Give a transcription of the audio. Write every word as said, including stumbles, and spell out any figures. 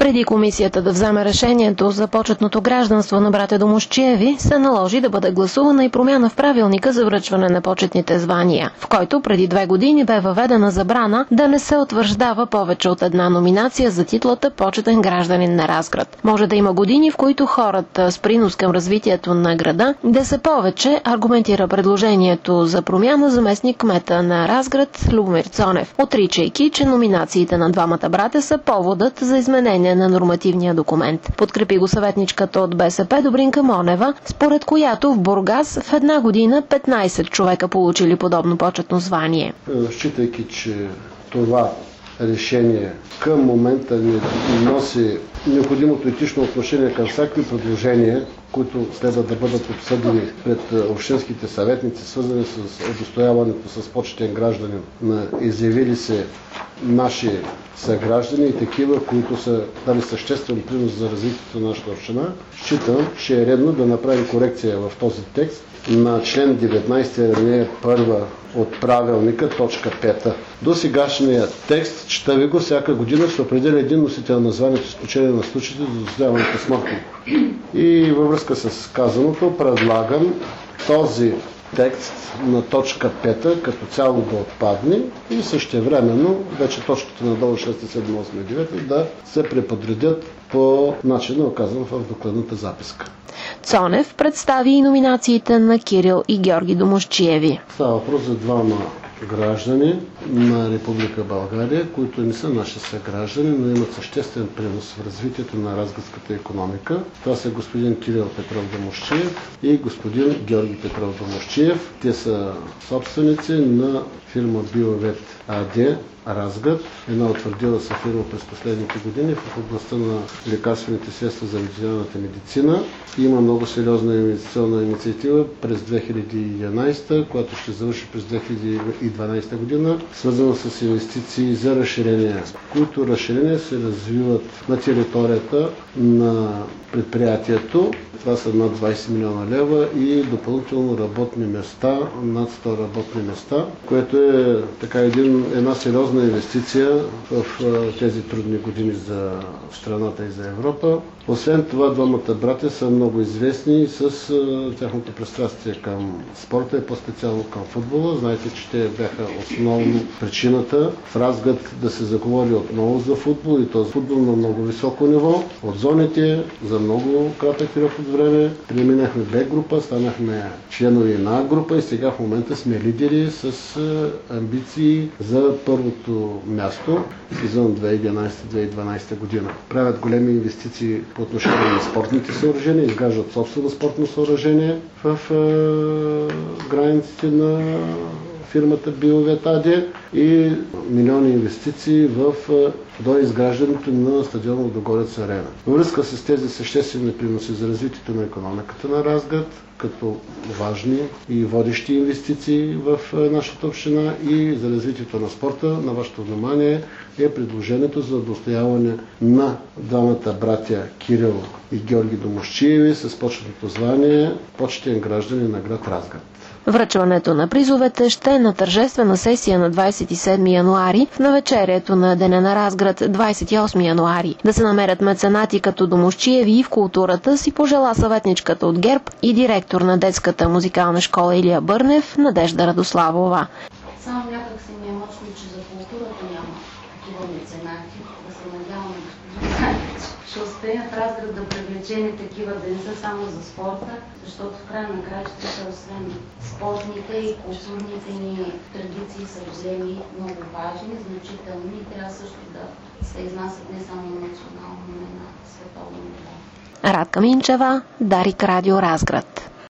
Преди комисията да вземе решението за почетното гражданство на братя Домусчиеви, се наложи да бъде гласувана и промяна в правилника за връчване на почетните звания, в който преди две години бе въведена забрана да не се утвърждава повече от една номинация за титлата почетен гражданин на Разград. Може да има години, в които хората с принос към развитието на града да са повече, аргументира предложението за промяна заместник кмета на Разград Любомир Цонев, отричайки, че номинациите на двамата братя са поводът за изменение на нормативния документ. Подкрепи го съветничката от БСП Добринка Монева, според която в Бургас в една година петнайсет човека получили подобно почетно звание. Считайки, че това решение към момента не носи необходимото етично отношение към всякакви предложения, които следва да бъдат обсъдени пред общинските съветници, свързани с удостояването с почетен гражданин на изявили се наши съграждани и такива, които са дали съществен принос за развитието на нашата община, считам, че е редно да направим корекция в този текст на член деветнайсети, алинея първа от правилника, точка пета. До сегашния текст, чета ви го, всяка година се определя един носител на званието с изключение на случаите за удостояването смъртно. И във връзка с казаното предлагам този текст на точка пета като цяло да отпадне и същевременно вече точките надолу шеста, седма, осма и девета да се преподредят по начина, оказан в докладната записка. Цонев представи и номинациите на Кирил и Георги Домусчиеви. Става въпрос за двама граждани на Република България, които не са наши съграждани, но имат съществен принос в развитието на разградската икономика. Това са господин Кирил Петров Домусчиев и господин Георги Петров Домусчиев. Те са собственици на фирма Биовет АД Разград, една утвърдила се фирма през последните години в областта на лекарствените средства за ветеринарната медицина. Има много сериозна инвестиционна инициатива през две хиляди и единайсета, която ще завърши през две хиляди и дванайсета година, свързана с инвестиции за разширение, които разширения се развиват на територията на предприятието. Това са над двайсет милиона лева и допълнително работни места, над сто работни места, което е така един, една сериозна инвестиция в тези трудни години за страната и за Европа. Освен това, двамата братя са много известни с тяхното пристрастие към спорта и по-специално към футбола. Знаете, че те бяха основно причината в Разград да се заговори отново за футбол и този футбол на много високо ниво. От зоните за много кратък период от време преминахме Б група, станахме членове на А група и сега в момента сме лидери с амбиции за първото място сезон две хиляди и единайсета - две хиляди и дванайсета година. Правят големи инвестиции по отношение на спортните съоръжения, изграждат собствено спортно съоръжение в е, границите на фирмата Биовет АД и милиони инвестиции в до изграждането на стадион Лудогорец Арена. Във връзка с тези съществени приноси за развитието на икономиката на Разград, като важни и водещи инвестиции в нашата община и за развитието на спорта, на вашето внимание е предложението за удостояване на двамата братя Кирил и Георги Домусчиеви с почетното звание почетен гражданин на град Разград. Връчването на призовете ще е на тържествена сесия на двайсет и седми януари, в навечерието на Деня на Разград двайсет и осми януари. Да се намерят меценати като Домусчиеви и в културата си пожела съветничката от ГЕРБ и директор на детската музикална школа Илия Бърнев Надежда Радославова. Само някак се ми е мъчно, че за културата няма такива меценати. Да се надяваме, господин Сайкич ще успеем в Разград да привлечем такива, да не са само за спорта, защото в края на краищата, освен спортните и културните ни традиции са големи, много важни, значителни и трябва също да се изнасят не само на национално, но и на световно ниво. Радка Минчева, Дарик Радио Разград.